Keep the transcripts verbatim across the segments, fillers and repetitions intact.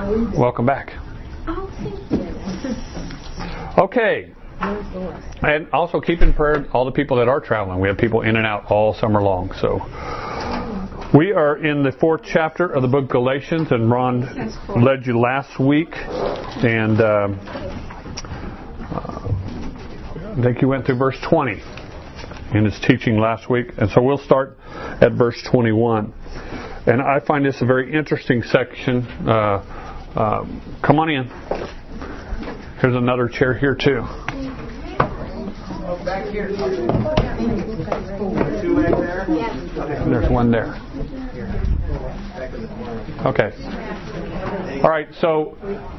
Welcome back. Oh, thank you. Okay. And also keep in prayer all the people that are traveling. We have people in and out all summer long. So we are in the fourth chapter of the book of Galatians, and Ron led you last week. And um, uh, I think you went through verse twenty in his teaching last week. And so we'll start at verse twenty-one. And I find this a very interesting section. Uh, uh, come on in. Here's another chair here too. Back here. Two back there? There's one there. Okay. All right, so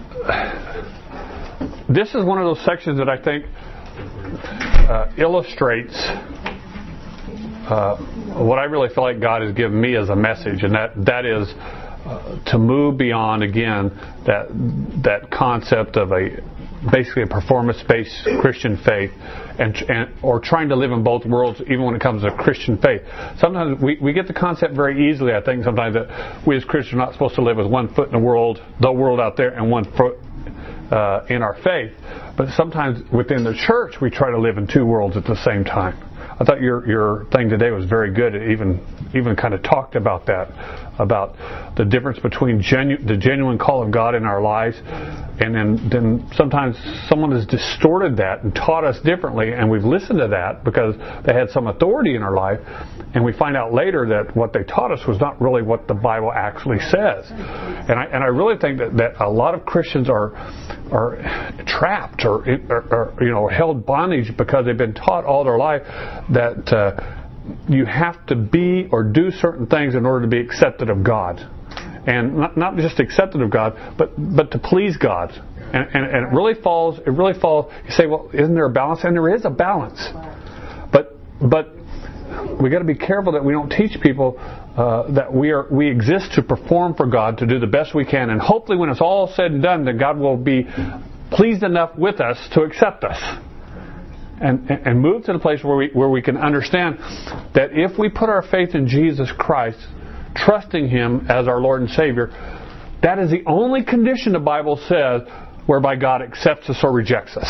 this is one of those sections that I think uh, illustrates Uh, what I really feel like God has given me as a message, and that that is uh, to move beyond again that that concept of a basically a performance-based Christian faith, and, and or trying to live in both worlds, even when it comes to Christian faith. Sometimes we, we get the concept very easily. I think sometimes that we as Christians are not supposed to live with one foot in the world, the world out there, and one foot uh, in our faith. But sometimes within the church, we try to live in two worlds at the same time. I thought your your thing today was very good. It even even kind of talked about that, about the difference between genu- the genuine call of God in our lives, and then then sometimes someone has distorted that and taught us differently, and we've listened to that because they had some authority in our life, and we find out later that what they taught us was not really what the Bible actually says. And I and I really think that, that a lot of Christians are are trapped or, or, or you know held bondage because they've been taught all their life that uh, you have to be or do certain things in order to be accepted of God, and not, not just accepted of God, but but to please God. And, and, and it really falls. It really falls. You say, well, isn't there a balance? And there is a balance, but but we got to be careful that we don't teach people uh, that we are we exist to perform for God, to do the best we can, and hopefully when it's all said and done, that God will be pleased enough with us to accept us. And, and move to the place where we where we can understand that if we put our faith in Jesus Christ, trusting Him as our Lord and Savior, that is the only condition the Bible says whereby God accepts us or rejects us.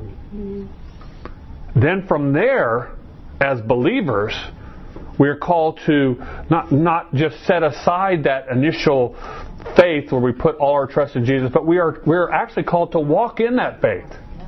Then from there, as believers, we are called to not not just set aside that initial faith where we put all our trust in Jesus, but we are we are actually called to walk in that faith.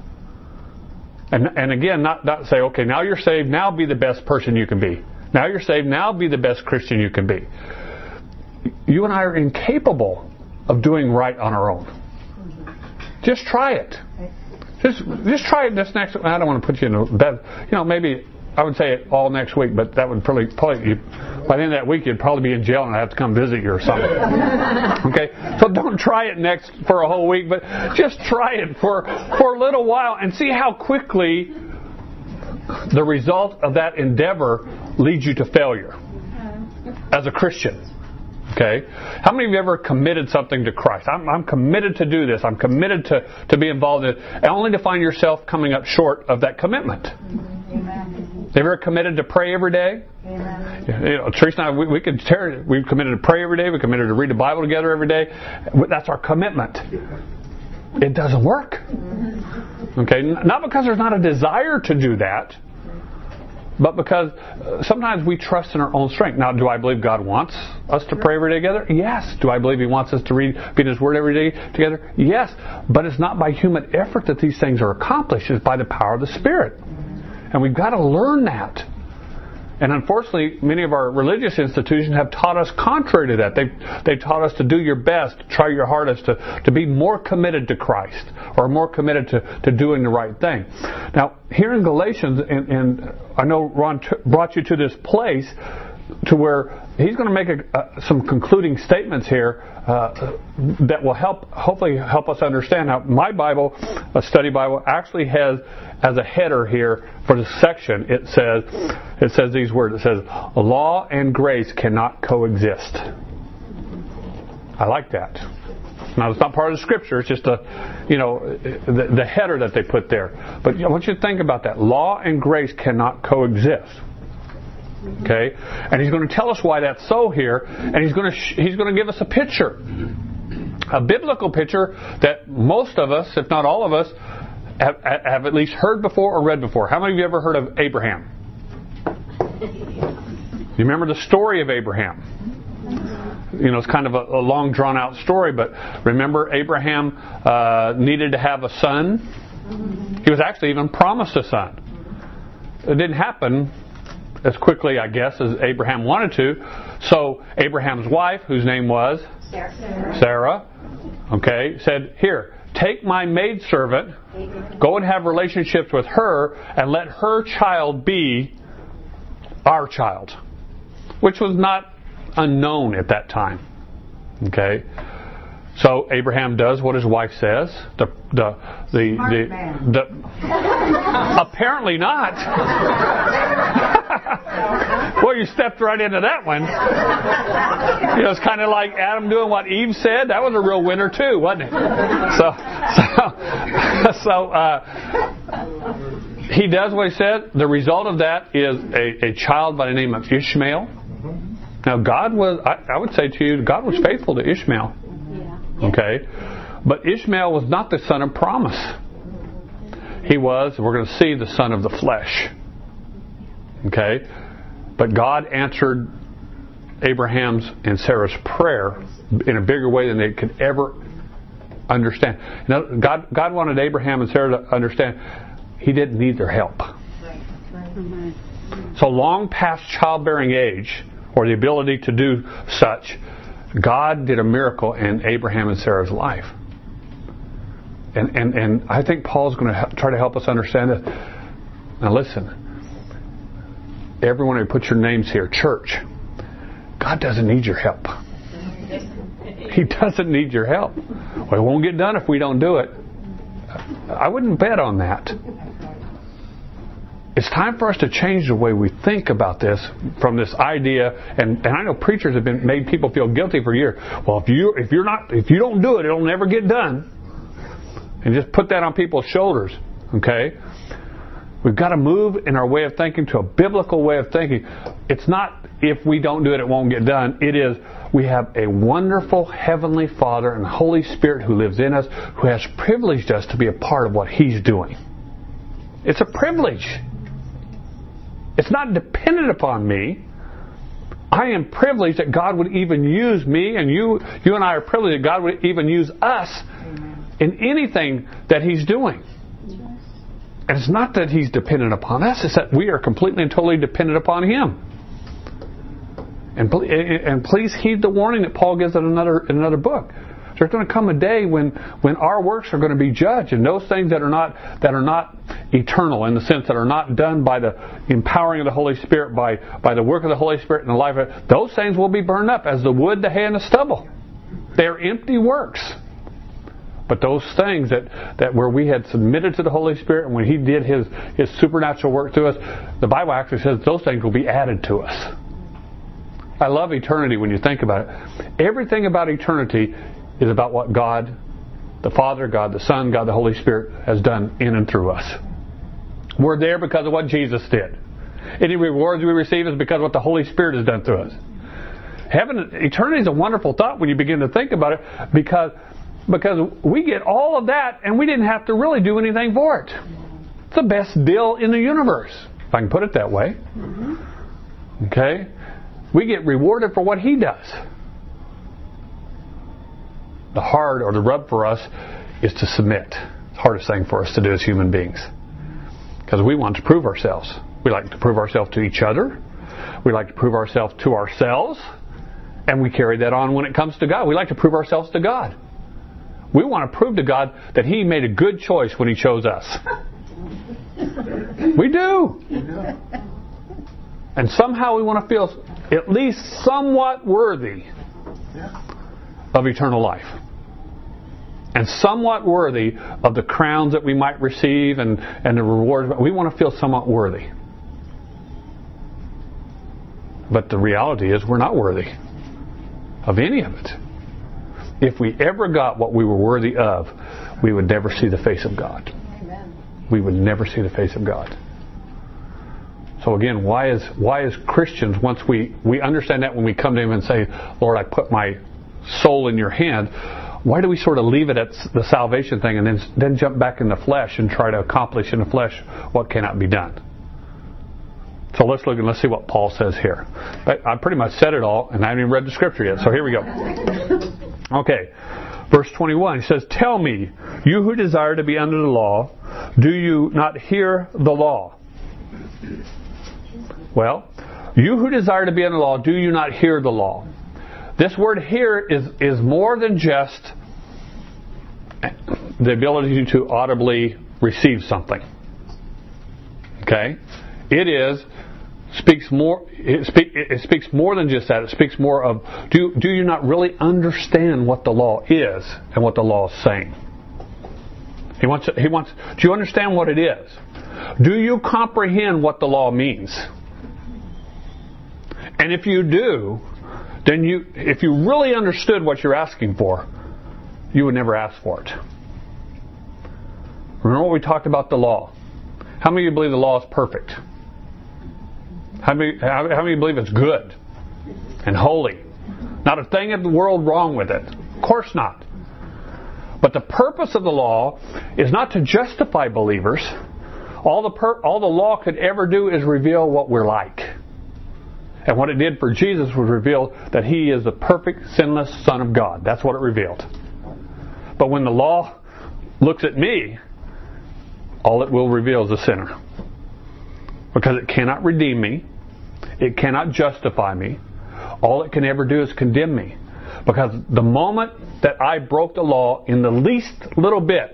And, and again, not, not say, okay, now you're saved, now be the best person you can be. Now you're saved, now be the best Christian you can be. You and I are incapable of doing right on our own. Just try it. Just just try it this next. I don't want to put you in a bad. You know, maybe I would say it all next week, but that would probably probably by the end of that week you'd probably be in jail and I'd have to come visit you or something. Okay, so don't try it next for a whole week, but just try it for for a little while and see how quickly the result of that endeavor leads you to failure as a Christian. Okay, how many of you ever committed something to Christ? I'm, I'm committed to do this. I'm committed to, to be involved in it, and only to find yourself coming up short of that commitment. Amen. Have you ever committed to pray every day? Amen. You know, Teresa and I, we, we could tear, we've committed to pray every day. We committed to read the Bible together every day. That's our commitment. It doesn't work. Okay, not because there's not a desire to do that, but because sometimes we trust in our own strength. Now, do I believe God wants us to pray every day together? Yes. Do I believe He wants us to read, be in His Word every day together? Yes. But it's not by human effort that these things are accomplished. It's by the power of the Spirit. And we've got to learn that. And unfortunately, many of our religious institutions have taught us contrary to that. They've, they've taught us to do your best, to try your hardest, to, to be more committed to Christ, or more committed to, to doing the right thing. Now, here in Galatians, and, and I know Ron t- brought you to this place to where he's going to make a, uh, some concluding statements here uh, that will help, hopefully help us understand how my Bible, a study Bible, actually has as a header here for this section. It says, it says these words. It says, "Law and grace cannot coexist." I like that. Now, it's not part of the Scripture. It's just a, you know, the, the header that they put there. But I want you to think about that. Law and grace cannot coexist. Okay, and he's going to tell us why that's so here, and he's going to sh- he's going to give us a picture A biblical picture that most of us, if not all of us, have, have at least heard before or read before. How many of you ever heard of Abraham? You remember the story of Abraham? You know, it's kind of a, a long, drawn-out story, but remember Abraham uh, needed to have a son. He was actually even promised a son. It didn't happen as quickly, I guess, as Abraham wanted to. So Abraham's wife, whose name was Sarah, Sarah okay, said, here, take my maidservant, go and have relationships with her, and let her child be our child, which was not unknown at that time. Okay, so Abraham does what his wife says. The the the the, the apparently not. Well, you stepped right into that one. You know, it's kind of like Adam doing what Eve said. That was a real winner too, wasn't it? So so so uh, he does what he said. The result of that is a, a child by the name of Ishmael. Now, God was, I, I would say to you, God was faithful to Ishmael. Okay? But Ishmael was not the son of promise. He was, we're going to see, the son of the flesh. Okay? But God answered Abraham's and Sarah's prayer in a bigger way than they could ever understand. Now, God, God wanted Abraham and Sarah to understand He didn't need their help. So long past childbearing age, or the ability to do such, God did a miracle in Abraham and Sarah's life. And and, and I think Paul's going to try to help us understand this. Now listen, everyone who puts your names here, church, God doesn't need your help. He doesn't need your help. Well, it won't get done if we don't do it. I wouldn't bet on that. It's time for us to change the way we think about this from this idea, and, and I know preachers have been made people feel guilty for years. Well, if you if you're not if you don't do it, it'll never get done. And just put that on people's shoulders. Okay? We've got to move in our way of thinking to a biblical way of thinking. It's not if we don't do it, it won't get done. It is we have a wonderful Heavenly Father and Holy Spirit who lives in us, who has privileged us to be a part of what He's doing. It's a privilege. It's not dependent upon me. I am privileged that God would even use me, and you you and I are privileged that God would even use us in anything that He's doing. And it's not that He's dependent upon us, it's that we are completely and totally dependent upon Him. And, and please heed the warning that Paul gives in another, in another book. There's going to come a day when, when our works are going to be judged, and those things that are not that are not eternal, in the sense that are not done by the empowering of the Holy Spirit, by, by the work of the Holy Spirit in the life of it, those things will be burned up as the wood, the hay, and the stubble. They are empty works. But those things that, that where we had submitted to the Holy Spirit, and when He did His, His supernatural work through us, the Bible actually says those things will be added to us. I love eternity when you think about it. Everything about eternity is about what God, the Father, God the Son, God the Holy Spirit has done in and through us. We're there because of what Jesus did. Any rewards we receive is because of what the Holy Spirit has done through us. Heaven, eternity is a wonderful thought when you begin to think about it, because, because we get all of that and we didn't have to really do anything for it. It's the best deal in the universe, if I can put it that way. Okay? We get rewarded for what He does. The hard or the rub for us is to submit. It's the hardest thing for us to do as human beings. Because we want to prove ourselves. We like to prove ourselves to each other. We like to prove ourselves to ourselves. And we carry that on when it comes to God. We like to prove ourselves to God. We want to prove to God that He made a good choice when He chose us. We do. And somehow we want to feel at least somewhat worthy of eternal life. And somewhat worthy of the crowns that we might receive and, and the rewards. We want to feel somewhat worthy. But the reality is we're not worthy of any of it. If we ever got what we were worthy of, we would never see the face of God. Amen. We would never see the face of God. So again, why is why as Christians, once we, we understand that when we come to Him and say, Lord, I put my soul in your hand, why do we sort of leave it at the salvation thing and then then jump back in the flesh and try to accomplish in the flesh what cannot be done? So let's look and let's see what Paul says here. But I pretty much said it all, and I haven't even read the scripture yet. So here we go. Okay, verse twenty-one. He says, "Tell me, you who desire to be under the law, do you not hear the law?" Well, you who desire to be under the law, do you not hear the law? This word "hear" is is more than just the ability to audibly receive something. Okay, it is. Speaks more. It, speak, it speaks more than just that. It speaks more of do do you not really understand what the law is and what the law is saying? He wants. He wants. Do you understand what it is? Do you comprehend what the law means? And if you do, then you, if you really understood what you're asking for, you would never ask for it. Remember what we talked about the law? How many of you believe the law is perfect? How many, how, how many believe it's good and holy? Not a thing in the world wrong with it. Of course not. But the purpose of the law is not to justify believers. All the per, all the law could ever do is reveal what we're like. And what it did for Jesus was reveal that He is the perfect, sinless Son of God. That's what it revealed. But when the law looks at me, all it will reveal is a sinner. Because it cannot redeem me. It cannot justify me. All it can ever do is condemn me. Because the moment that I broke the law in the least little bit,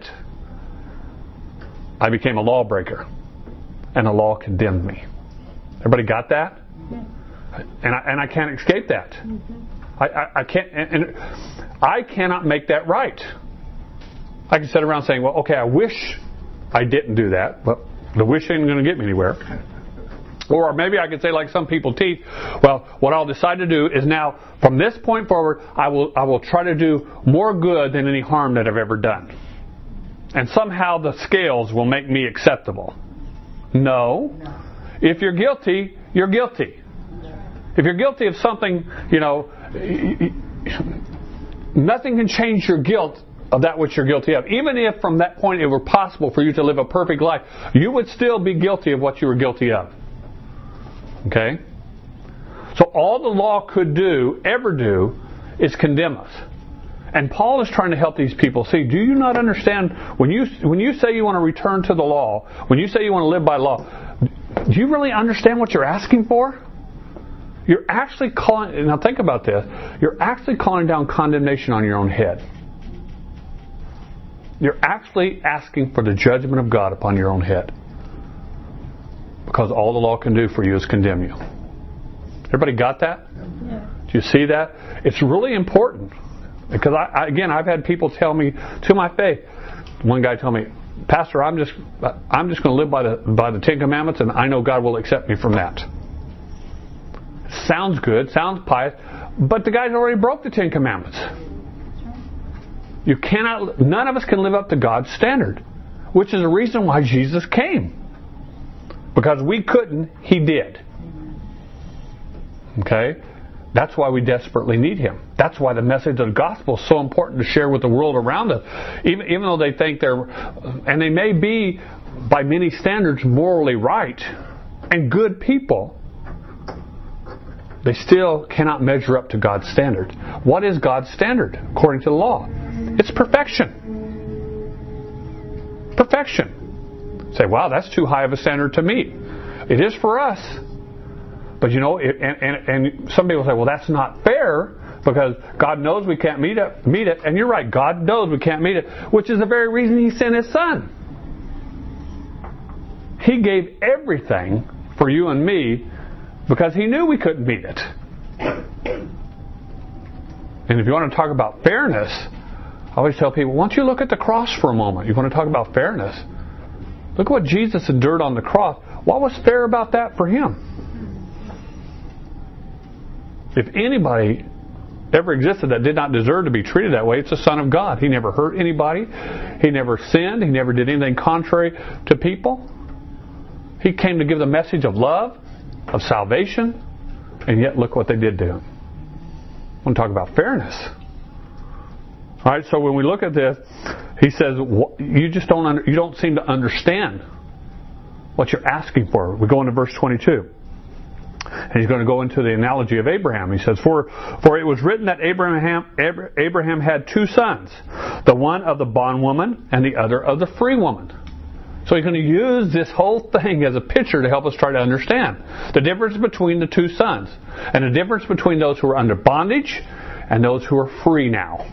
I became a lawbreaker. And the law condemned me. Everybody got that? And I, and I can't escape that. I, I, I can't, and, and I cannot make that right. I can sit around saying, well, okay, I wish I didn't do that, but the wish ain't going to get me anywhere. Or maybe I could say, like some people teach, well, what I'll decide to do is now, from this point forward, I will I will try to do more good than any harm that I've ever done. And somehow the scales will make me acceptable. No. If you're guilty, you're guilty. If you're guilty of something, you know, nothing can change your guilt of that which you're guilty of. Even if from that point it were possible for you to live a perfect life, you would still be guilty of what you were guilty of. Okay? So all the law could do, ever do, is condemn us. And Paul is trying to help these people see, do you not understand, when you when you say you want to return to the law, when you say you want to live by law, do you really understand what you're asking for? You're actually calling, now think about this, you're actually calling down condemnation on your own head. You're actually asking for the judgment of God upon your own head. Because all the law can do for you is condemn you. Everybody got that? Yeah. Do you see that? It's really important. Because, I, I, again, I've had people tell me to my face. One guy told me, Pastor, I'm just I'm just going to live by the by the Ten Commandments, and I know God will accept me from that. Sounds good, sounds pious, but the guy's already broke the Ten Commandments. You cannot. None of us can live up to God's standard, which is the reason why Jesus came. Because we couldn't, He did. Okay? That's why we desperately need Him. That's why the message of the gospel is so important to share with the world around us. Even, even though they think they're, and they may be, by many standards, morally right and good people, they still cannot measure up to God's standard. What is God's standard according to the law? It's perfection. Perfection. Say, wow, that's too high of a standard to meet. It is for us. But you know, it, and, and, and some people say, well, that's not fair because God knows we can't meet it, meet it. And you're right, God knows we can't meet it, which is the very reason He sent His Son. He gave everything for you and me because He knew we couldn't meet it. And if you want to talk about fairness, I always tell people, why don't you look at the cross for a moment? You want to talk about fairness? Look at what Jesus endured on the cross. What was fair about that for Him? If anybody ever existed that did not deserve to be treated that way, it's the Son of God. He never hurt anybody. He never sinned. He never did anything contrary to people. He came to give the message of love, of salvation, and yet look what they did to Him. I want to talk about fairness. All right, so when we look at this, he says, you just don't under, you don't seem to understand what you're asking for. We go into verse twenty-two. And he's going to go into the analogy of Abraham. He says, for, for it was written that Abraham, Abraham had two sons, the one of the bondwoman and the other of the free woman. So he's going to use this whole thing as a picture to help us try to understand the difference between the two sons and the difference between those who are under bondage and those who are free now.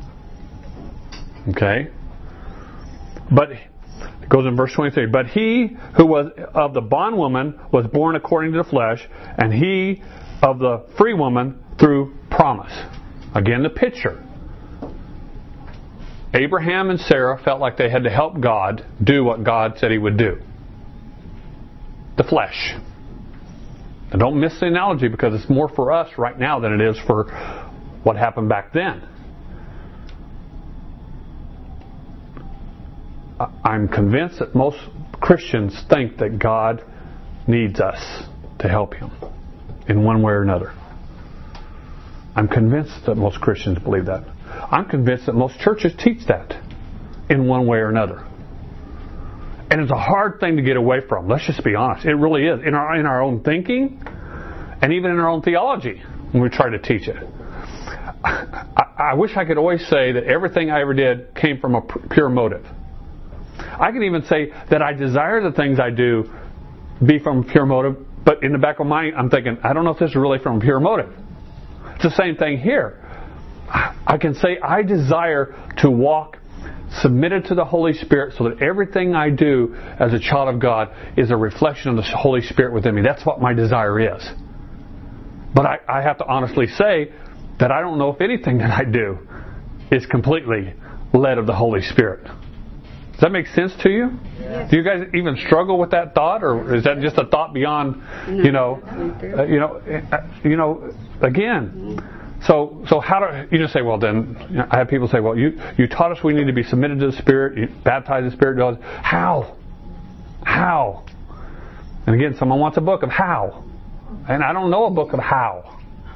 Okay? But it goes in verse twenty-three. But he who was of the bondwoman was born according to the flesh, and he of the free woman through promise. Again, the picture. Abraham and Sarah felt like they had to help God do what God said He would do. The flesh. And don't miss the analogy, because it's more for us right now than it is for what happened back then. I'm convinced that most Christians think that God needs us to help Him in one way or another. I'm convinced that most Christians believe that. I'm convinced that most churches teach that in one way or another. And it's a hard thing to get away from. Let's just be honest. It really is. In our, in our own thinking and even in our own theology when we try to teach it. I, I wish I could always say that everything I ever did came from a pure motive. I can even say that I desire the things I do be from a pure motive, but in the back of my mind I'm thinking, I don't know if this is really from a pure motive. It's the same thing here. I can say I desire to walk submitted to the Holy Spirit so that everything I do as a child of God is a reflection of the Holy Spirit within me. That's what my desire is. But I, I have to honestly say that I don't know if anything that I do is completely led of the Holy Spirit. Does that make sense to you? Yes. Do you guys even struggle with that thought, or is that just a thought beyond, you know, uh, you know, uh, you know, again? So, so how do you just say? Well, then you know, I have people say, "Well, you you taught us we need to be submitted to the Spirit, you baptize the Spirit." How? How? And again, someone wants a book of how, and I don't know a book of how.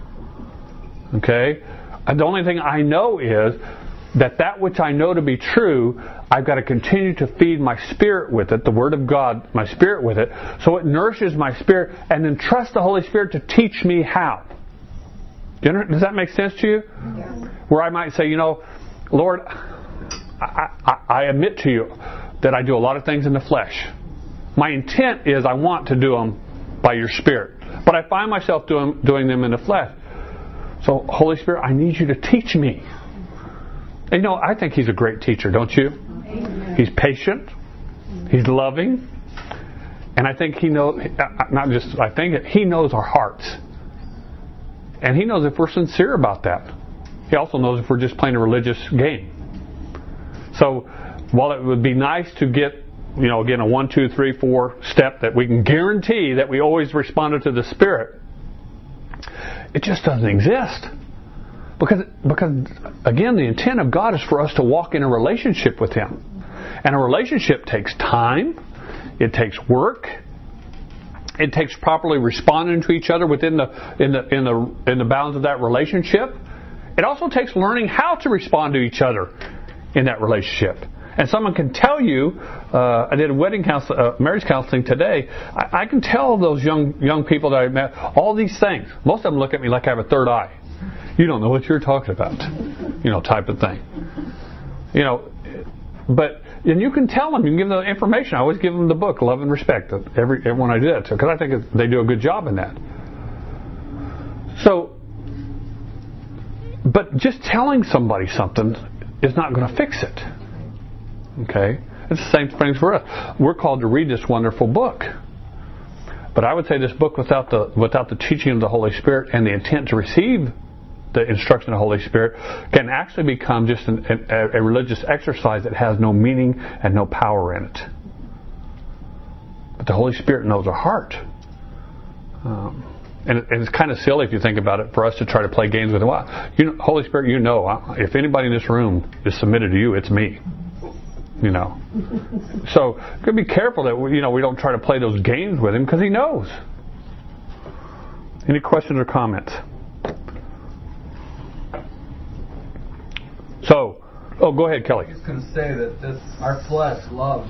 Okay, and the only thing I know is that that which I know to be true, I've got to continue to feed my spirit with it, the Word of God, my spirit with it, so it nourishes my spirit, and then trust the Holy Spirit to teach me how. Does that make sense to you? Yeah. Where I might say, you know, Lord, I, I, I admit to you that I do a lot of things in the flesh. My intent is I want to do them by your Spirit, but I find myself doing, doing them in the flesh. So, Holy Spirit, I need you to teach me. And you know, I think He's a great teacher, don't you? Amen. He's patient. He's loving. And I think He knows, not just I think it, He knows our hearts. And He knows if we're sincere about that. He also knows if we're just playing a religious game. So, while it would be nice to get, you know, again, a one, two, three, four step that we can guarantee that we always responded to the Spirit, it just doesn't exist. Because, because again, the intent of God is for us to walk in a relationship with Him. And a relationship takes time. It takes work. It takes properly responding to each other within the in the in the in the bounds of that relationship. It also takes learning how to respond to each other in that relationship. And someone can tell you, uh, I did a wedding counsel, uh, marriage counseling today. I, I can tell those young young people that I met all these things. Most of them look at me like I have a third eye. You don't know what you're talking about, you know, type of thing. You know, but and you can tell them, you can give them the information. I always give them the book, Love and Respect. Every everyone I do that to, because I think they do a good job in that. So, but just telling somebody something is not going to fix it. Okay, it's the same thing for us. We're called to read this wonderful book. But I would say this book, without the without the teaching of the Holy Spirit and the intent to receive the instruction of the Holy Spirit, can actually become just an, a, a religious exercise that has no meaning and no power in it. But the Holy Spirit knows our heart. Um, and, it, and it's kind of silly if you think about it, for us to try to play games with Him. Well, you know, Holy Spirit, you know, if anybody in this room is submitted to you, it's me. You know. So, we got to be careful that we, you know, we don't try to play those games with Him, because He knows. Any questions or comments? So, Oh, go ahead, Kelly. I was going to say that this, our flesh loves,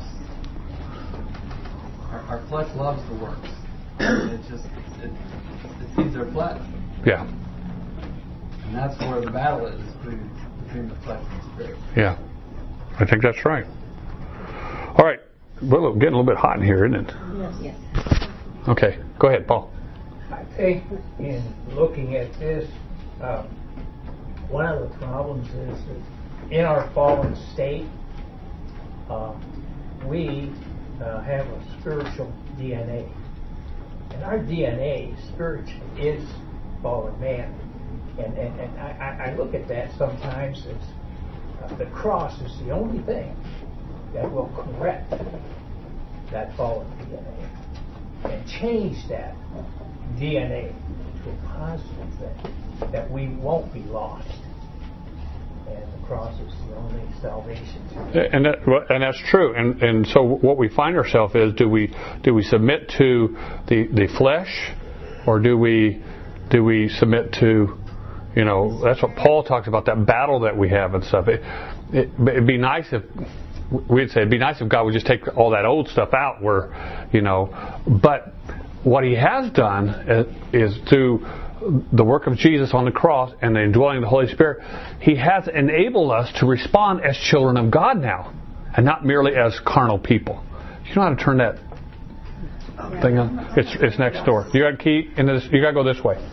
our, our flesh loves the works. It just, it, it feeds our flesh. Yeah. And that's where the battle is, between, between the flesh and the spirit. Yeah. I think that's right. All right. We're getting a little bit hot in here, isn't it? Yes. Yes. Okay. Go ahead, Paul. I think in looking at this, um, one of the problems is that in our fallen state, uh, we uh, have a spiritual D N A. And our D N A spiritually is fallen man. And, and, and I, I look at that sometimes as uh, the cross is the only thing that will correct that fallen D N A and change that D N A to a positive thing, that we won't be lost. And the cross is the only salvation. And that, and that's true. And and so what we find ourselves is, do we do we submit to the the flesh, or do we do we submit to, you know, that's what Paul talks about, that battle that we have and stuff. It, it, it'd be nice if we'd say it'd be nice if God would just take all that old stuff out, where, you know, but what He has done is, is through the work of Jesus on the cross and the indwelling of the Holy Spirit, He has enabled us to respond as children of God now, and not merely as carnal people. You know how to turn that thing on? It's it's next door. You got a key in this. You got to go this way.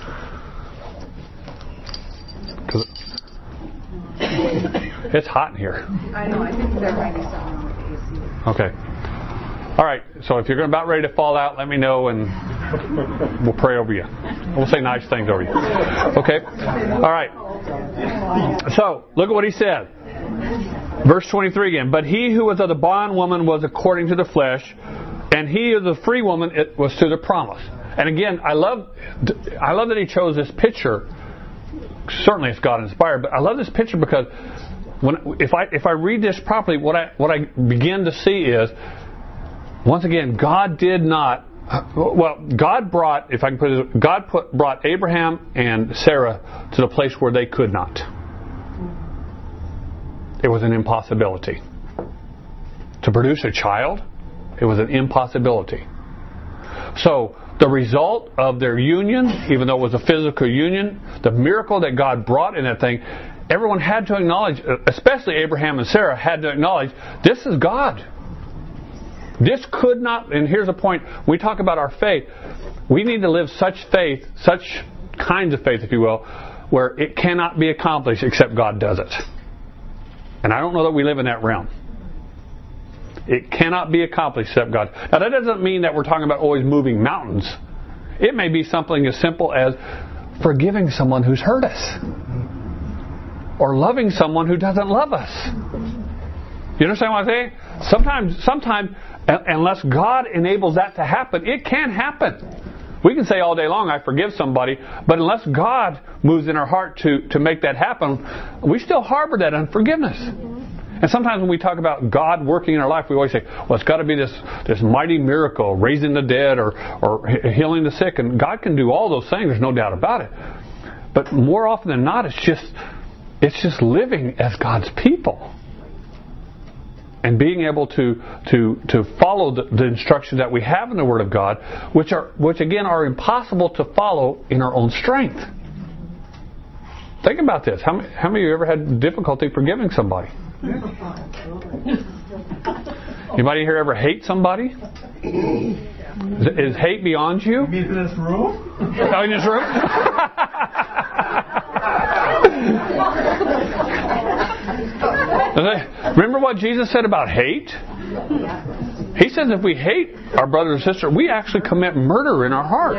It's hot in here. I know. I think there might be something wrong with the A C. Okay. All right. So if you're going about ready to fall out, let me know, and we'll pray over you. We'll say nice things over you. Okay. All right. So look at what he said. Verse twenty-three again. But he who was of the bondwoman was according to the flesh, and he of the free woman it was to the promise. And again, I love, I love that he chose this picture. Certainly, it's God inspired, but I love this picture because when if I if I read this properly, what I what I begin to see is, once again, God did not. Well, God brought, if I can put it, God put brought Abraham and Sarah to the place where they could not. It was an impossibility. To produce a child, it was an impossibility. So the result of their union, even though it was a physical union, the miracle that God brought in that thing, everyone had to acknowledge, especially Abraham and Sarah, had to acknowledge, this is God. This could not, and here's the point, when we talk about our faith, we need to live such faith, such kinds of faith, if you will, where it cannot be accomplished except God does it. And I don't know that we live in that realm. It cannot be accomplished except God. Now that doesn't mean that we're talking about always moving mountains. It may be something as simple as forgiving someone who's hurt us. Or loving someone who doesn't love us. You understand what I'm saying? Sometimes, sometimes, unless God enables that to happen, it can happen. We can say all day long, I forgive somebody, but unless God moves in our heart to, to make that happen, we still harbor that unforgiveness. And sometimes when we talk about God working in our life, we always say, well, it's got to be this, this mighty miracle, raising the dead or, or healing the sick. And God can do all those things, there's no doubt about it. But more often than not, it's just, it's just living as God's people. And being able to to to follow the, the instructions that we have in the Word of God, which are which again are impossible to follow in our own strength. Think about this. How many, how many of you ever had difficulty forgiving somebody? Anybody here ever hate somebody? Is, is hate beyond you? You mean in this room? Oh, in this room? Remember what Jesus said about hate? He says if we hate our brother or sister, we actually commit murder in our heart.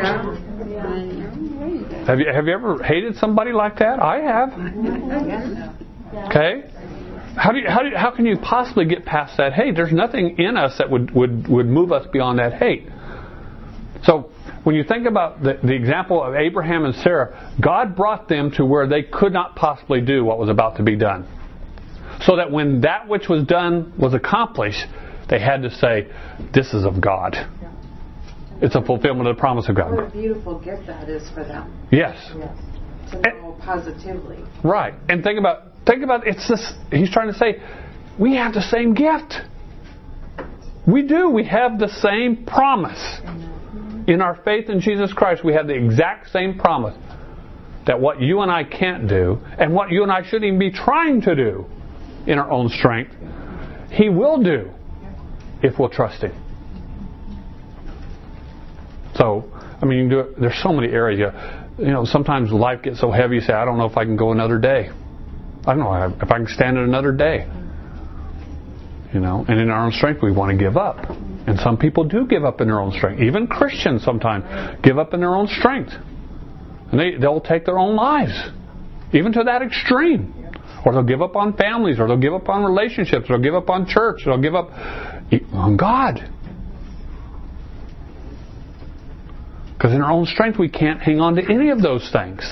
Have you have you ever hated somebody like that? I have. Okay. How do you, how do you, how can you possibly get past that hate? There's nothing in us that would, would, would move us beyond that hate. So when you think about the, the example of Abraham and Sarah, God brought them to where they could not possibly do what was about to be done. So that when that which was done was accomplished, they had to say, this is of God. It's a fulfillment of the promise of God. What a beautiful gift that is for them. Yes. Yes. To know positively. Right. And think about Think about it. It's this. He's trying to say, we have the same gift. We do. We have the same promise. In our faith in Jesus Christ, we have the exact same promise that what you and I can't do, and what you and I shouldn't even be trying to do in our own strength, He will do if we'll trust Him. So, I mean, you can do it. There's so many areas. You, you know, sometimes life gets so heavy, you say, I don't know if I can go another day. I don't know if I can stand it another day. You know, and in our own strength, we want to give up. And some people do give up in their own strength. Even Christians sometimes give up in their own strength. And they, they'll take their own lives. Even to that extreme. Or they'll give up on families. Or they'll give up on relationships. Or they'll give up on church. Or they'll give up on God. Because in our own strength, we can't hang on to any of those things.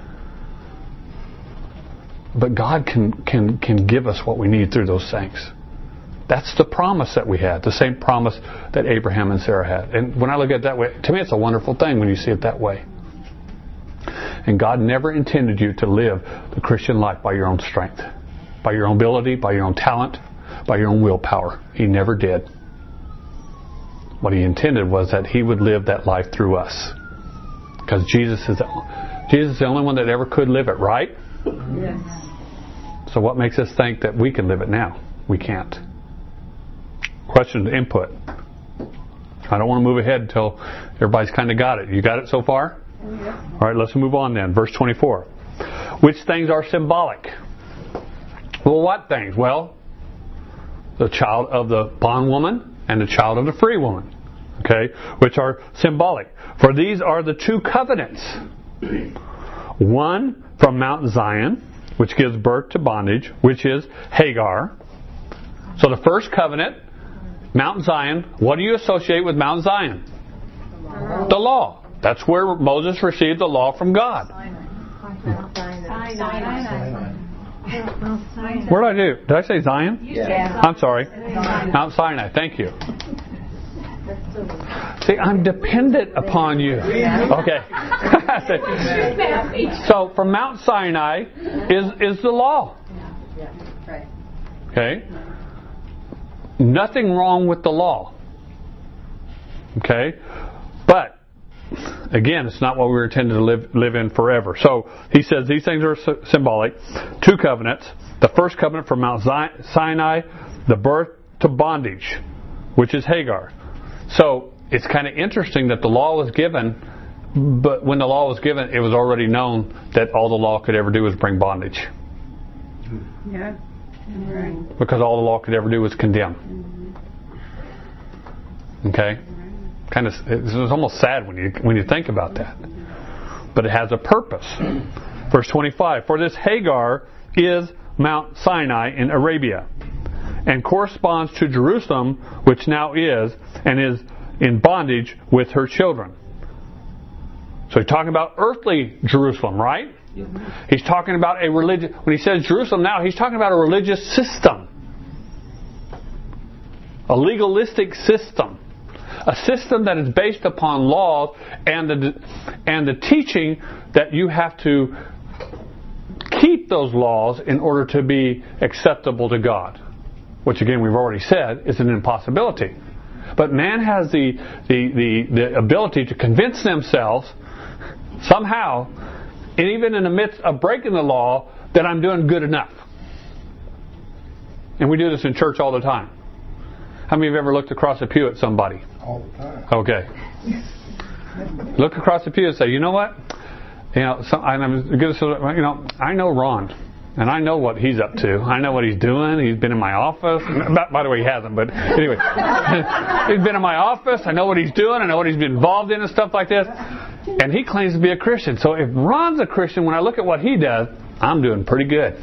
But God can, can, can give us what we need through those things. That's the promise that we had. The same promise that Abraham and Sarah had. And when I look at it that way, to me it's a wonderful thing when you see it that way. And God never intended you to live the Christian life by your own strength. By your own ability, by your own talent, by your own willpower. He never did. What He intended was that He would live that life through us. Because Jesus is the, Jesus is the only one that ever could live it, right? Yes. So what makes us think that we can live it now? We can't. Questions, input. I don't want to move ahead until everybody's kind of got it. You got it so far? Yes. All right, let's move on then. Verse twenty-four. Which things are symbolic? Well, what things? Well, the child of the bondwoman and the child of the free woman. Okay? Which are symbolic. For these are the two covenants. One from Mount Zion, which gives birth to bondage, which is Hagar. So the first covenant, Mount Zion, what do you associate with Mount Zion? The law. The law. That's where Moses received the law from God. What did I do? Did I say Zion? Yeah. I'm sorry. Mount Sinai. Thank you. See, I'm dependent upon you. Okay. So from Mount Sinai is, is the law. Okay. Nothing wrong with the law. Okay. But again, it's not what we were intended to live live in forever. So he says these things are symbolic. Two covenants. The first covenant from Mount Sinai, the birth to bondage, which is Hagar. So it's kind of interesting that the law was given, but when the law was given, it was already known that all the law could ever do was bring bondage. Yeah. Right. Because all the law could ever do was condemn. Okay? Kind of, it's almost sad when you when you think about that. But it has a purpose. Verse twenty-five. For this Hagar is Mount Sinai in Arabia, and corresponds to Jerusalem, which now is, and is in bondage with her children. So he's talking about earthly Jerusalem, right? Mm-hmm. He's talking about a religious... When he says Jerusalem now, he's talking about a religious system. A legalistic system. A system that is based upon laws and the, and the teaching that you have to keep those laws in order to be acceptable to God. Which again we've already said is an impossibility. But man has the, the, the, the ability to convince themselves somehow, and even in the midst of breaking the law, that I'm doing good enough. And we do this in church all the time. How many of you have ever looked across a pew at somebody? All the time. Okay. Look across the pew and say, you know what? You know, some, I'm good. You know, I know Ron. And I know what he's up to. I know what he's doing. He's been in my office. By the way, he hasn't, but anyway. He's been in my office. I know what he's doing. I know what he's been involved in and stuff like this. And he claims to be a Christian. So if Ron's a Christian, when I look at what he does, I'm doing pretty good.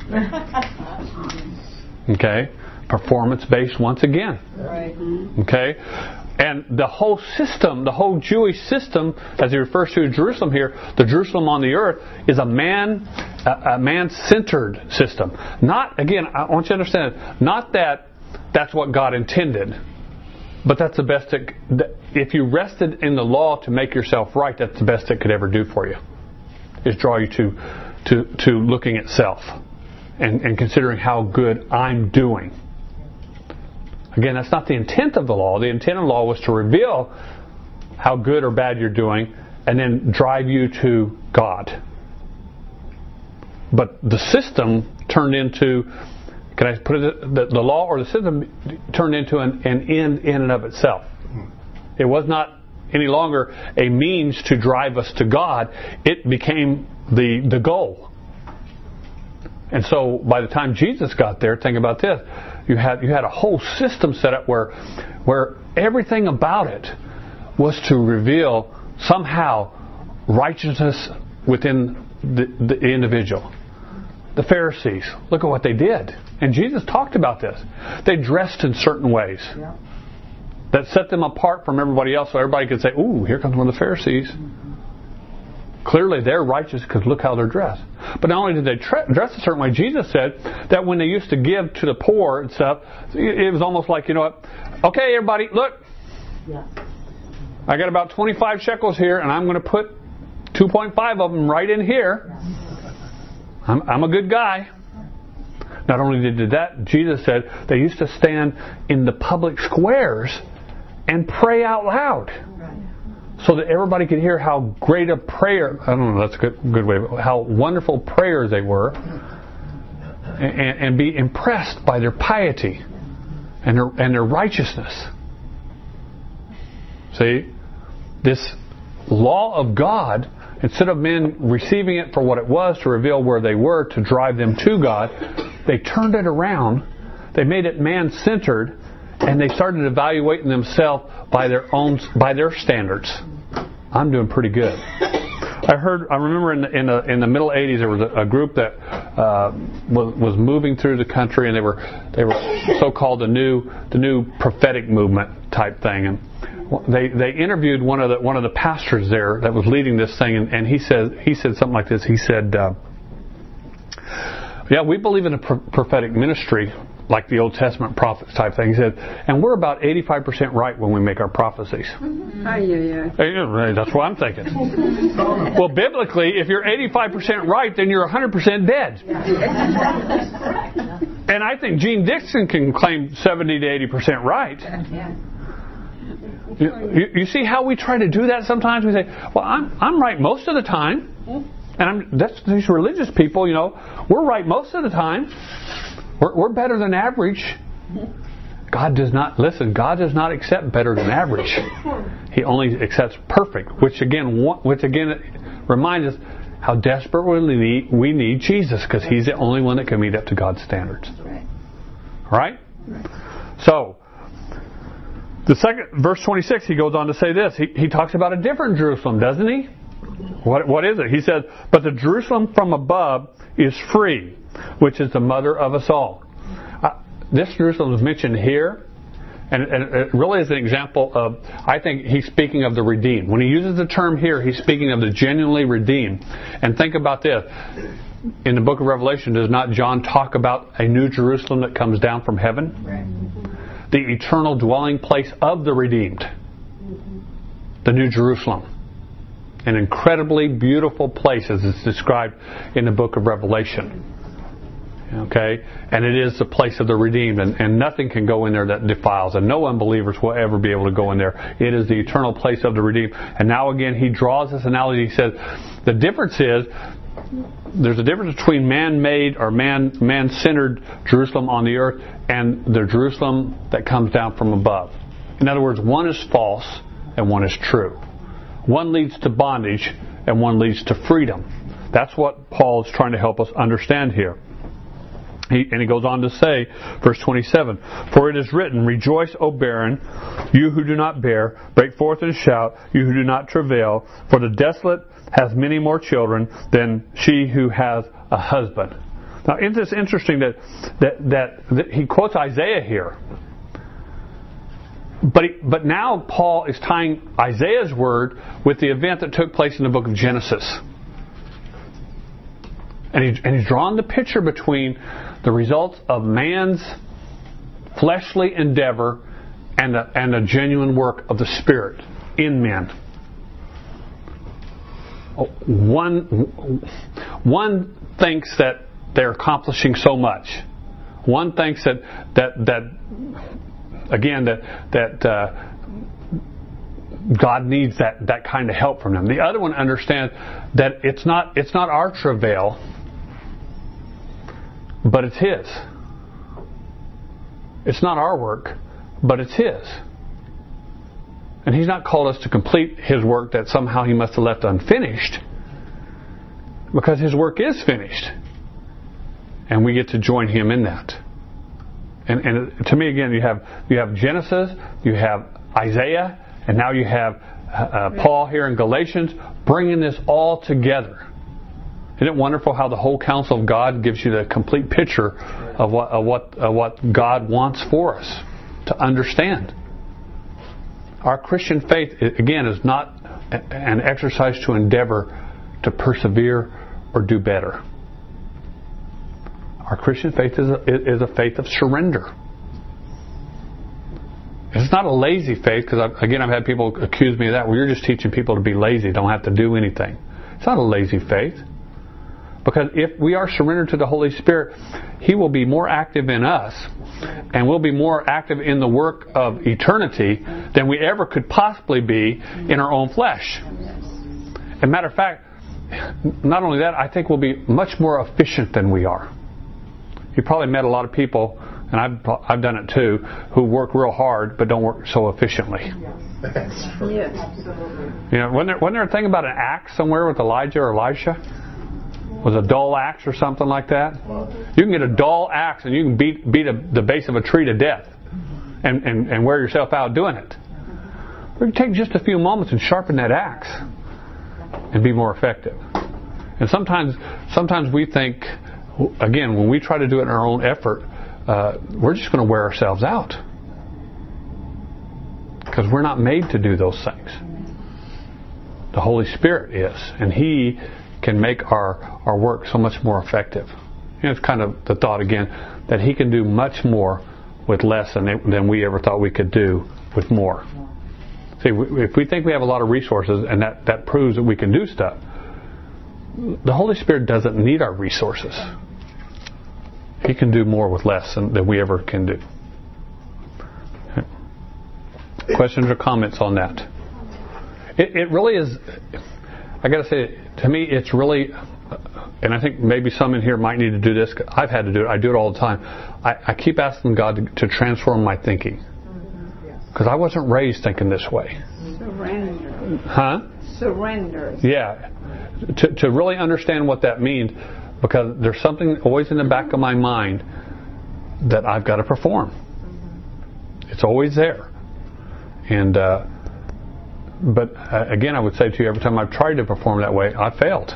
Okay? Performance-based once again. Right. Okay? And the whole system, the whole Jewish system, as he refers to Jerusalem here, the Jerusalem on the earth, is a man, a, a man-centered system. Not, again, I want you to understand, not that that's what God intended, but that's the best it, if you rested in the law to make yourself right, that's the best it could ever do for you, is draw you to, to, to looking at self and, and considering how good I'm doing. Again, that's not the intent of the law. The intent of the law was to reveal how good or bad you're doing and then drive you to God. But the system turned into, can I put it, the, the law or the system turned into an, an end in and of itself. It was not any longer a means to drive us to God. It became the the goal. And so by the time Jesus got there, think about this. You had you had a whole system set up where where everything about it was to reveal somehow righteousness within the, the individual. The Pharisees, look at what they did. And Jesus talked about this. They dressed in certain ways that set them apart from everybody else, so everybody could say, ooh, here comes one of the Pharisees. Clearly they're righteous because look how they're dressed. But not only did they tre- dress a certain way, Jesus said that when they used to give to the poor and stuff, it was almost like, you know what, okay everybody, look, I got about twenty-five shekels here and I'm going to put two point five of them right in here. I'm, I'm a good guy. Not only did they do that, Jesus said they used to stand in the public squares and pray out loud. So that everybody could hear how great a prayer, I don't know, that's a good, good way, but how wonderful prayers they were, and, and be impressed by their piety and their, and their righteousness. See, this law of God, instead of men receiving it for what it was to reveal where they were, to drive them to God, they turned it around, they made it man-centered, and they started evaluating themselves by their own, by their standards. I'm doing pretty good. I heard. I remember in the in the, in the middle eighties there was a, a group that uh, was was moving through the country, and they were they were so-called the new the new prophetic movement type thing, and they they interviewed one of the one of the pastors there that was leading this thing, and, and he said he said something like this. He said, uh, "Yeah, we believe in a pro- prophetic ministry." Like the Old Testament prophets type thing. He said, and we're about eighty-five percent right when we make our prophecies. Mm-hmm. Oh, yeah, yeah. That's what I'm thinking. Well, biblically, if you're eighty-five percent right, then you're one hundred percent dead. And I think Gene Dixon can claim seventy to eighty percent right. You, you, you see how we try to do that sometimes? We say, well, I'm, I'm right most of the time. And I'm, that's these religious people, you know, we're right most of the time. We're, we're better than average. God does not, listen, God does not accept better than average. He only accepts perfect, which again, which again reminds us how desperate we need, we need Jesus, because He's the only one that can meet up to God's standards. All right? So, the second, verse twenty-six, he goes on to say this. He, he talks about a different Jerusalem, doesn't he? What, what is it? He said, but the Jerusalem from above is free, which is the mother of us all. Uh, this Jerusalem is mentioned here, and, and it really is an example of, I think he's speaking of the redeemed. When he uses the term here, he's speaking of the genuinely redeemed. And think about this. In the book of Revelation, does not John talk about a new Jerusalem that comes down from heaven? Right. The eternal dwelling place of the redeemed. The New Jerusalem. An incredibly beautiful place as it's described in the book of Revelation. Okay? And it is the place of the redeemed, and, and nothing can go in there that defiles, and no unbelievers will ever be able to go in there. It is the eternal place of the redeemed. And now again he draws this analogy. He says the difference is there's a difference between man-made or man, man-centered Jerusalem on the earth and the Jerusalem that comes down from above. In other words, one is false and one is true. One leads to bondage and one leads to freedom. That's what Paul is trying to help us understand here. He, and he goes on to say, verse twenty-seven, for it is written, rejoice, O barren, you who do not bear, break forth and shout, you who do not travail, for the desolate has many more children than she who has a husband. Now, isn't this interesting that, that, that, that he quotes Isaiah here? But he, but now Paul is tying Isaiah's word with the event that took place in the book of Genesis. And, he, and he's drawn the picture between the results of man's fleshly endeavor and the, and the genuine work of the Spirit in men. One, one thinks that they're accomplishing so much. One thinks that that that again that that uh, God needs that, that kind of help from them. The other one understands that it's not it's not our travail, but it's His. It's not our work, but it's His. And He's not called us to complete His work that somehow He must have left unfinished, because His work is finished. And we get to join Him in that. And, and to me, again, you have you have Genesis, you have Isaiah, and now you have uh, Paul here in Galatians, bringing this all together. Isn't it wonderful how the whole counsel of God gives you the complete picture of what of what of what God wants for us to understand? Our Christian faith, again, is not an exercise to endeavor to persevere or do better. Our Christian faith is a, is a faith of surrender. It's not a lazy faith, because again, I've had people accuse me of that. Well, you're just teaching people to be lazy, don't have to do anything. It's not a lazy faith. Because if we are surrendered to the Holy Spirit, He will be more active in us, and we'll be more active in the work of eternity than we ever could possibly be in our own flesh. As a matter of fact, not only that, I think we'll be much more efficient than we are. You probably met a lot of people, and I've I've done it too, who work real hard but don't work so efficiently. Yes. You know, wasn't there, wasn't there a thing about an axe somewhere with Elijah or Elisha? Was a dull axe or something like that? You can get a dull axe and you can beat beat a, the base of a tree to death, and, and, and wear yourself out doing it. Or you can take just a few moments and sharpen that axe and be more effective. And sometimes sometimes we think, again, when we try to do it in our own effort, uh, we're just going to wear ourselves out, because we're not made to do those things. The Holy Spirit is, and He can make our, our work so much more effective. You know, it's kind of the thought again that He can do much more with less than, than we ever thought we could do with more. See, if we think we have a lot of resources and that, that proves that we can do stuff, the Holy Spirit doesn't need our resources. He can do more with less than, than we ever can do. Questions or comments on that? It, it really is, I got to say, to me, it's really, and I think maybe some in here might need to do this. I've had to do it. I do it all the time. I, I keep asking God to, to transform my thinking, because I wasn't raised thinking this way. Surrender. Huh? Surrender. Yeah. To, to really understand what that means, because there's something always in the back of my mind that I've got to perform. It's always there. And, uh, But uh, again, I would say to you, every time I've tried to perform that way, I failed.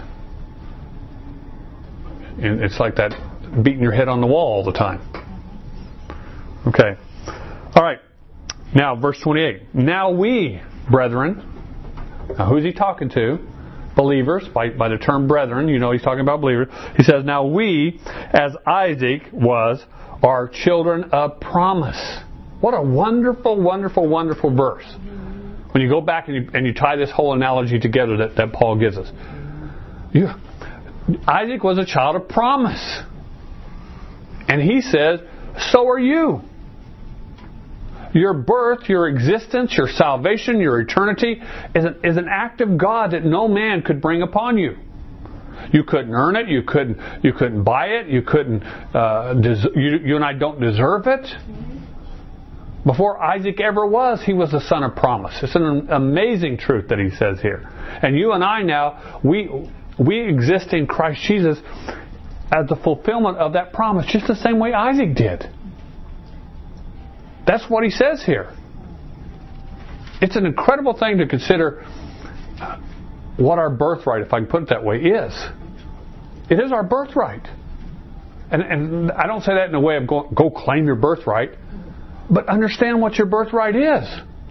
And it's like that beating your head on the wall all the time. Okay. All right. Now, verse twenty-eight. Now we, brethren. Now, who's he talking to? Believers. By, by the term brethren, you know he's talking about believers. He says, now we, as Isaac was, are children of promise. What a wonderful, wonderful, wonderful verse. When you go back and you, and you tie this whole analogy together that, that Paul gives us. You, Isaac was a child of promise. And he says, so are you. Your birth, your existence, your salvation, your eternity is an, is an act of God that no man could bring upon you. You couldn't earn it. You couldn't. You couldn't buy it. You couldn't. Uh, des- you, you and I don't deserve it. Before Isaac ever was, he was the son of promise. It's an amazing truth that he says here. And you and I now, we we exist in Christ Jesus as the fulfillment of that promise, just the same way Isaac did. That's what he says here. It's an incredible thing to consider what our birthright, if I can put it that way, is. It is our birthright. And, and I don't say that in a way of go, go claim your birthright. But understand what your birthright is.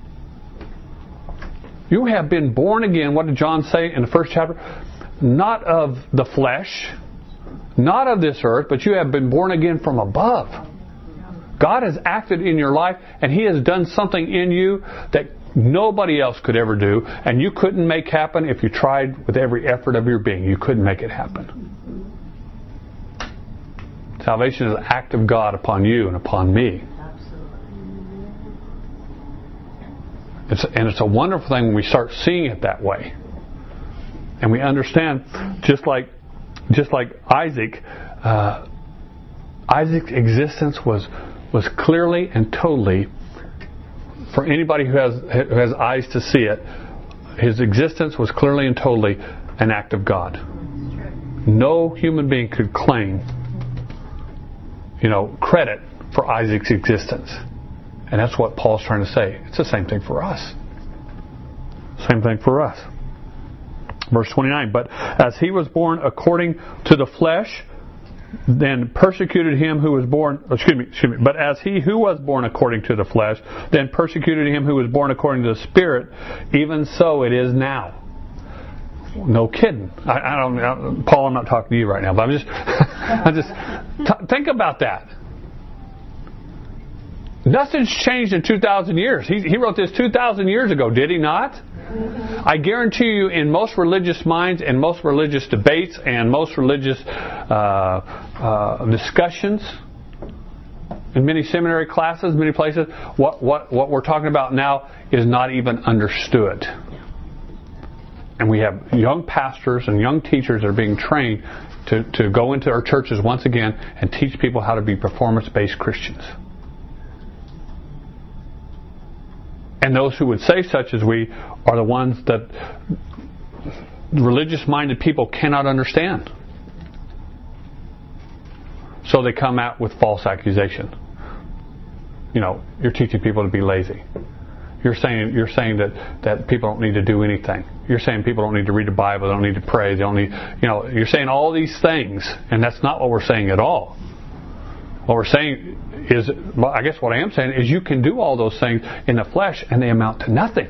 You have been born again. What did John say in the first chapter? Not of the flesh, not of this earth, but you have been born again from above. God has acted in your life, and He has done something in you that nobody else could ever do, and you couldn't make happen if you tried with every effort of your being. You couldn't make it happen. Salvation is an act of God upon you and upon me. It's, and it's a wonderful thing when we start seeing it that way. And we understand, just like just like Isaac, uh, Isaac's existence was was clearly and totally, for anybody who has who has eyes to see it, his existence was clearly and totally an act of God. No human being could claim, you know, credit for Isaac's existence. And that's what Paul's trying to say. It's the same thing for us. Same thing for us. Verse twenty-nine, but as he was born according to the flesh, then persecuted him who was born, excuse me, excuse me, but as he who was born according to the flesh, then persecuted him who was born according to the Spirit, even so it is now. No kidding. I, I don't, Paul, I'm not talking to you right now, but I'm just, I just t- think about that. Nothing's changed in two thousand years. He, he wrote this two thousand years ago, did he not? I guarantee you, in most religious minds and most religious debates and most religious uh, uh, discussions, in many seminary classes, many places, what, what, what we're talking about now is not even understood. And we have young pastors and young teachers that are being trained to, to go into our churches once again and teach people how to be performance-based Christians. And those who would say such as we are the ones that religious-minded people cannot understand. So they come out with false accusation. You know, you're teaching people to be lazy. You're saying you're saying that, that people don't need to do anything. You're saying people don't need to read the Bible, they don't need to pray, they don't need, you know, you're saying all these things, and that's not what we're saying at all. What we're saying is, well, I guess what I am saying is you can do all those things in the flesh and they amount to nothing.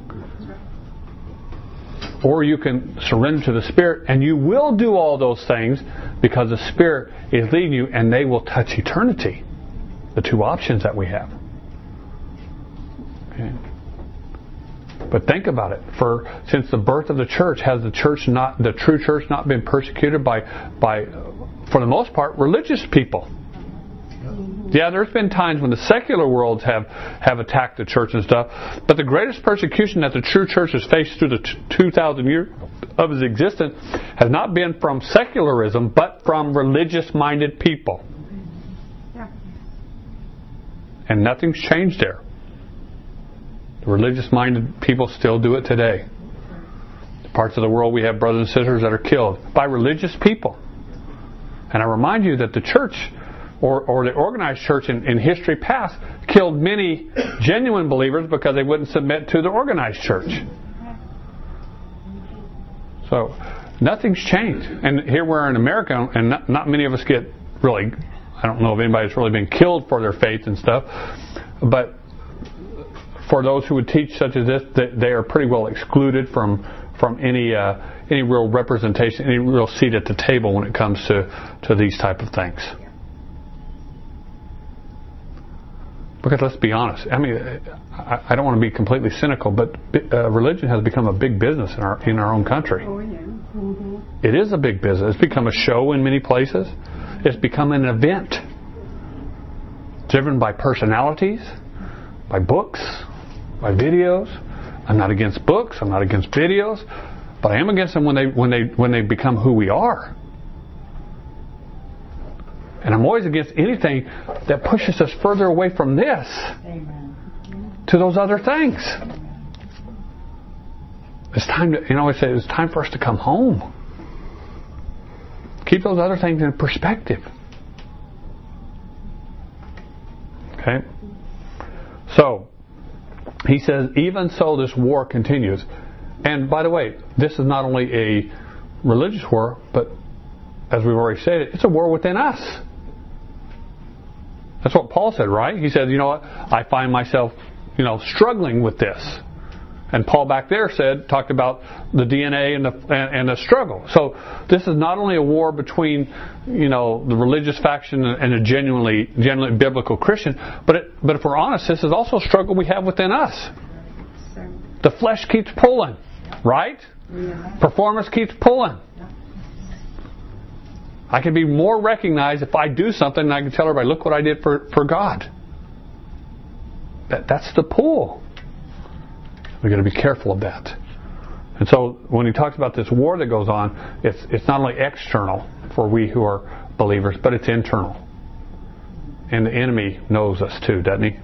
Or you can surrender to the Spirit and you will do all those things because the Spirit is leading you and they will touch eternity. The two options that we have. Okay. But think about it. For since the birth of the church, has the church not, the true church, not been persecuted by, by, for the most part, religious people? Yeah, there's been times when the secular worlds have, have attacked the church and stuff, but the greatest persecution that the true church has faced through the t- two thousand years of its existence has not been from secularism, but from religious-minded people. Yeah. And nothing's changed there. The religious-minded people still do it today. Parts of the world we have brothers and sisters that are killed by religious people. And I remind you that the church, or, or the organized church in, in history past, killed many genuine believers because they wouldn't submit to the organized church. So nothing's changed. And here we're in America, and not, not many of us get really, I don't know if anybody's really been killed for their faith and stuff, but for those who would teach such as this, they are pretty well excluded from from any uh, any real representation, any real seat at the table when it comes to, to these type of things. Because let's be honest, I mean, I, I don't want to be completely cynical, but uh, religion has become a big business in our in our own country. Oh, yeah. Mm-hmm. It is a big business. It's become a show in many places. It's become an event driven by personalities, by books, by videos. I'm not against books. I'm not against videos, but I am against them when they when they when they become who we are. And I'm always against anything that pushes us further away from this Amen. to those other things. It's time to, you know, I say it's time for us to come home. Keep those other things in perspective. Okay? So, he says, even so this war continues. And by the way, this is not only a religious war, but as we've already said, it's a war within us. That's what Paul said, right? He said, you know what, I find myself, you know, struggling with this. And Paul back there said, talked about the D N A and the and, and the struggle. So this is not only a war between, you know, the religious faction and a genuinely, genuinely biblical Christian, but it, but if we're honest, this is also a struggle we have within us. The flesh keeps pulling, right? Performance keeps pulling. I can be more recognized if I do something and I can tell everybody, look what I did for, for God. That, that's the pull. We've got to be careful of that. And so when he talks about this war that goes on, it's it's not only external for we who are believers, but it's internal. And the enemy knows us too, doesn't he?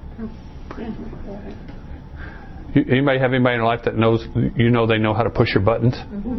You, anybody have anybody in your life that knows, you know they know how to push your buttons?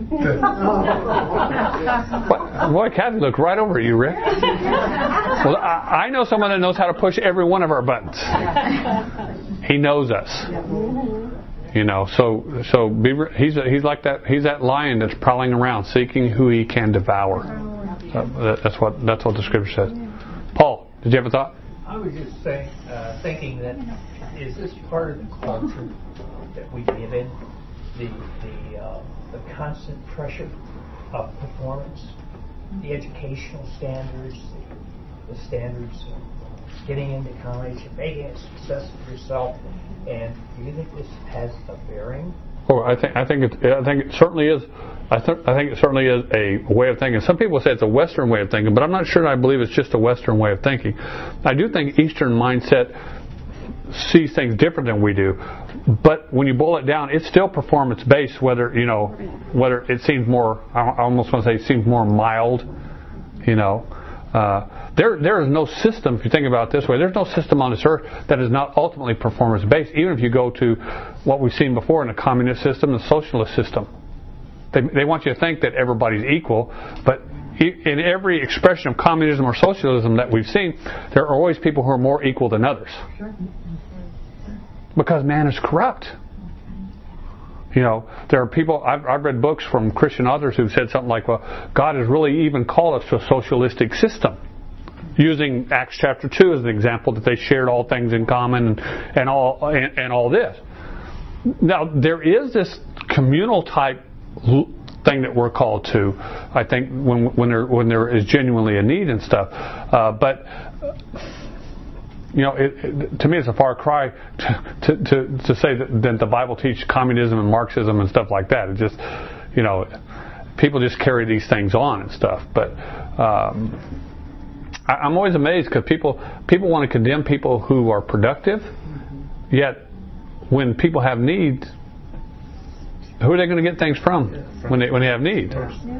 Boy, Kathy looked right over at you, Rick. Well, I, I know someone that knows how to push every one of our buttons. He knows us. You know, so so be, he's he's like that. He's that lion that's prowling around, seeking who he can devour. Uh, that's what that's what the scripture says. Paul, did you have a thought? I was just saying, uh, thinking that is this part of the culture that we live in, the the uh, the constant pressure of performance, the educational standards, the, the standards of getting into college and making a success of yourself. And do you think this has a bearing? Oh, I think I think it I think it certainly is. I think I think it certainly is a way of thinking. Some people say it's a Western way of thinking, but I'm not sure. I believe it's just a Western way of thinking. I do think Eastern mindset sees things different than we do. But when you boil it down, it's still performance based. Whether you know whether it seems more, I almost want to say it seems more mild. You know. Uh, there, there is no system, if you think about it this way, there's no system on this earth that is not ultimately performance-based, even if you go to what we've seen before in a communist system, the socialist system. They, they want you to think that everybody's equal, but in every expression of communism or socialism that we've seen, there are always people who are more equal than others. Because man is corrupt. You know, there are people, I've, I've read books from Christian authors who've said something like, well, God has really even called us to a socialistic system. Using Acts chapter two as an example, that they shared all things in common and, and all and, and all this. Now, there is this communal type thing that we're called to, I think, when when there when there is genuinely a need and stuff. Uh, but you know, it, it, to me, it's a far cry to to, to, to say that, that the Bible teaches communism and Marxism and stuff like that. It just, you know, people just carry these things on and stuff. But um, I, I'm always amazed because people people want to condemn people who are productive, yet when people have needs, who are they going to get things from when they when they have need?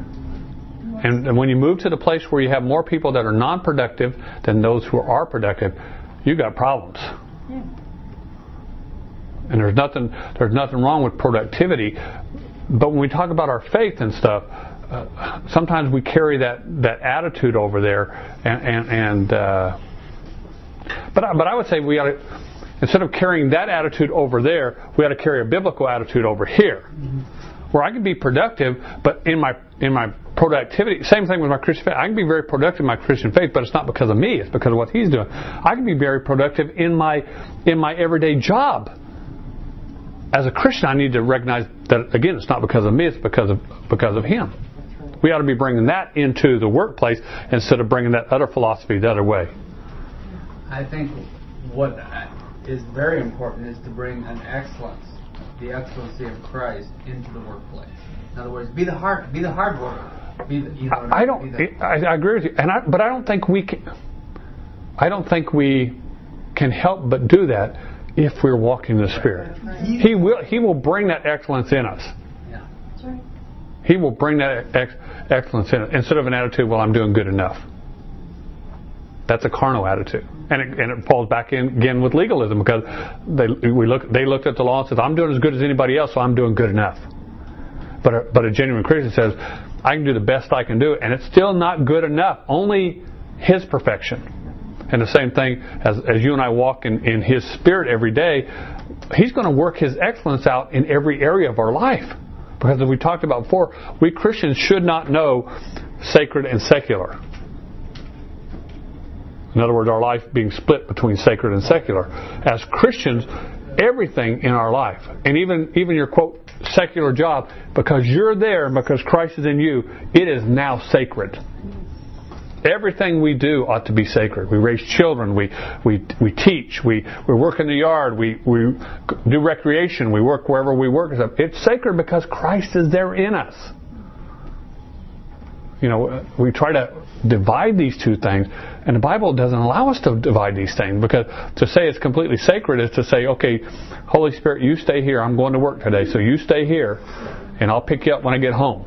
And, and when you move to the place where you have more people that are non-productive than those who are productive, you got problems. Yeah. And there's nothing there's nothing wrong with productivity, but when we talk about our faith and stuff, uh, sometimes we carry that, that attitude over there, and and, and uh, but I, but I would say we ought to, instead of carrying that attitude over there, we ought to carry a biblical attitude over here, mm-hmm. where I can be productive, but in my in my productivity, same thing with my Christian faith. I can be very productive in my Christian faith, but it's not because of me. It's because of what He's doing. I can be very productive in my in my everyday job. As a Christian, I need to recognize that, again, it's not because of me. It's because of because of Him. We ought to be bringing that into the workplace instead of bringing that other philosophy the other way. I think what is very important is to bring an excellence, the excellency of Christ, into the workplace. In other words, be the hard, be the hard worker. Be the, you know, I don't. The, I, I agree with you, and I, but I don't think we can. I don't think we can help but do that if we're walking in the Spirit. He will. He will bring that excellence in us. Yeah, that's right. He will bring that ex- excellence in us instead of an attitude, "Well, I'm doing good enough." That's a carnal attitude, and it, and it falls back in again with legalism because they we look they looked at the law and said, "I'm doing as good as anybody else, so I'm doing good enough." But a, but a genuine Christian says, I can do the best I can do, and it's still not good enough. Only His perfection. And the same thing as, as you and I walk in, in His Spirit every day, He's going to work His excellence out in every area of our life. Because as we talked about before, we Christians should not know sacred and secular. In other words, our life being split between sacred and secular. As Christians, everything in our life, and even even your quote secular job, because you're there, because Christ is in you, it is now sacred. Everything we do ought to be sacred. We raise children, we we we teach, we, we work in the yard, we, we do recreation, we work wherever we work. It's sacred because Christ is there in us. you know, we try to divide these two things, and the Bible doesn't allow us to divide these things, because to say it's completely sacred is to say, okay, Holy Spirit, you stay here. I'm going to work today, so you stay here, and I'll pick you up when I get home.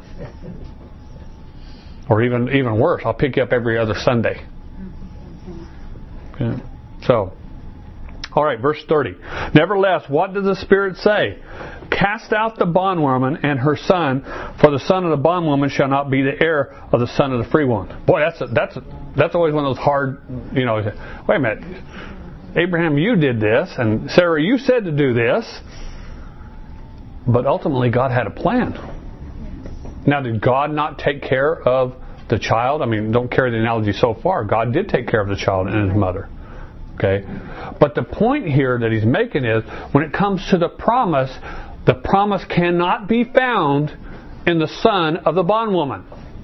Or even even worse, I'll pick you up every other Sunday. Okay. So, all right, verse thirty. Nevertheless, what does the Spirit say? Cast out the bondwoman and her son, for the son of the bondwoman shall not be the heir of the son of the free one. Boy, that's a, that's a, that's always one of those hard, you know. Wait a minute, Abraham, you did this, and Sarah, you said to do this, but ultimately God had a plan. Now, did God not take care of the child? I mean, don't carry the analogy so far. God did take care of the child and his mother. Okay, but the point here that he's making is, when it comes to the promise, the promise cannot be found in the son of the bondwoman.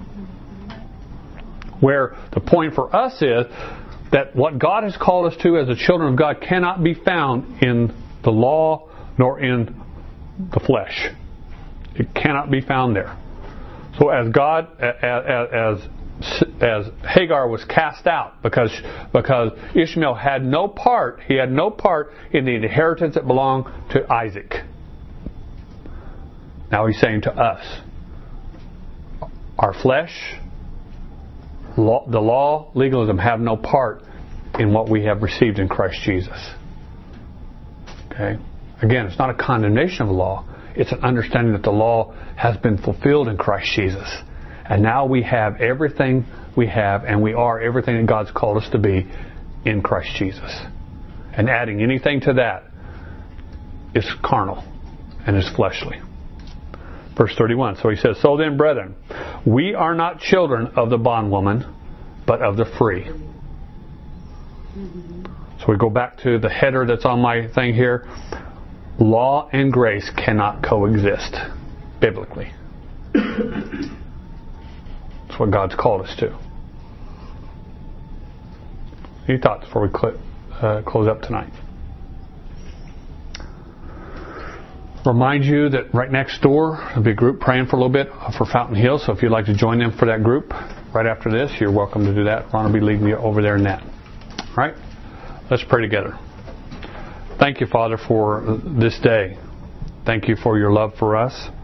Where the point for us is that what God has called us to as the children of God cannot be found in the law nor in the flesh. It cannot be found there. So as God, as, as as Hagar was cast out because because Ishmael had no part, he had no part in the inheritance that belonged to Isaac. Now he's saying to us, our flesh, law, the law, legalism have no part in what we have received in Christ Jesus. Okay? Again, it's not a condemnation of the law. It's an understanding that the law has been fulfilled in Christ Jesus. And now we have everything we have, and we are everything that God's called us to be in Christ Jesus. And adding anything to that is carnal and is fleshly. Verse thirty-one. So he says, so then, brethren, we are not children of the bondwoman, but of the free. So we go back to the header that's on my thing here. Law and grace cannot coexist biblically. That's what God's called us to. Any thoughts before we cl- uh, close up tonight? Remind you that right next door there'll be a group praying for a little bit for Fountain Hill. So if you'd like to join them for that group right after this, you're welcome to do that. Ron will be leading you over there in that. All right? Let's pray together. Thank you, Father, for this day. Thank you for your love for us.